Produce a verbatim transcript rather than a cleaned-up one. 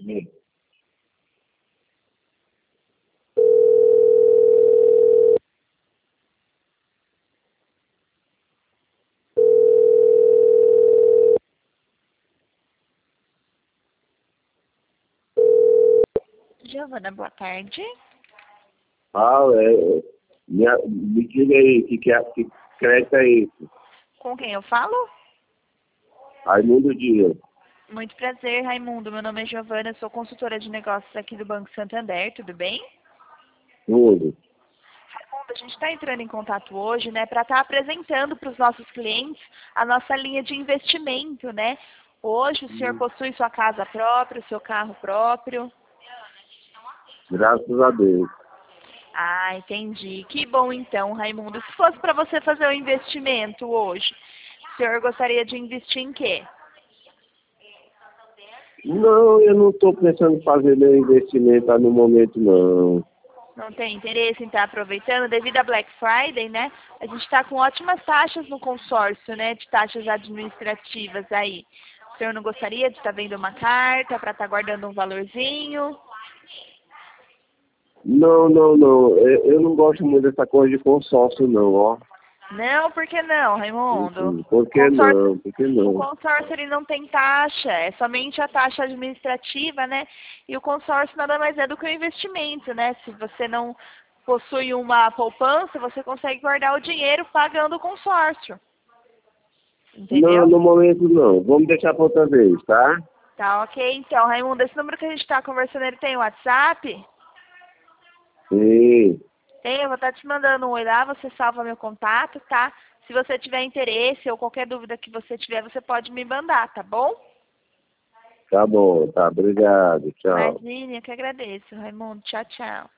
Me. Giovana, boa tarde. Ah, é. Me, me diga aí, que, que, que crédito é esse? Com quem eu falo? Raimundo Dias. Muito prazer, Raimundo. Meu nome é Giovana, sou consultora de negócios aqui do Banco Santander, tudo bem? Tudo. Raimundo, a gente está entrando em contato hoje, né, para estar apresentando para os nossos clientes a nossa linha de investimento, né? Hoje o senhor possui sua casa própria, o seu carro próprio. Graças a Deus. Ah, entendi. Que bom então, Raimundo. Se fosse para você fazer um investimento hoje, o senhor gostaria de investir em quê? Não, eu não estou pensando em fazer nenhum investimento no momento, não. Não tem interesse em estar aproveitando? Devido a Black Friday, né? A gente está com ótimas taxas no consórcio, né? De taxas administrativas aí. O senhor não gostaria de estar vendo uma carta para estar guardando um valorzinho? Não, não, não. Eu, eu não gosto muito dessa coisa de consórcio, não, ó. Não, por que não, Raimundo? Por que Consórcio, não? Por que o não? consórcio ele não tem taxa, é somente a taxa administrativa, né? E o consórcio nada mais é do que um investimento, né? Se você não possui uma poupança, você consegue guardar o dinheiro pagando o consórcio. Não, Entendeu? no momento não. Vamos deixar para outra vez, tá? Tá ok, então, Raimundo, esse número que a gente está conversando, ele tem WhatsApp? Sim. Tem, eu vou estar te mandando um oi lá, você salva meu contato, tá? Se você tiver interesse ou qualquer dúvida que você tiver, você pode me mandar, tá bom? Tá bom, tá. Obrigado. Tchau. Imagine, eu que agradeço, Raimundo. Tchau, tchau.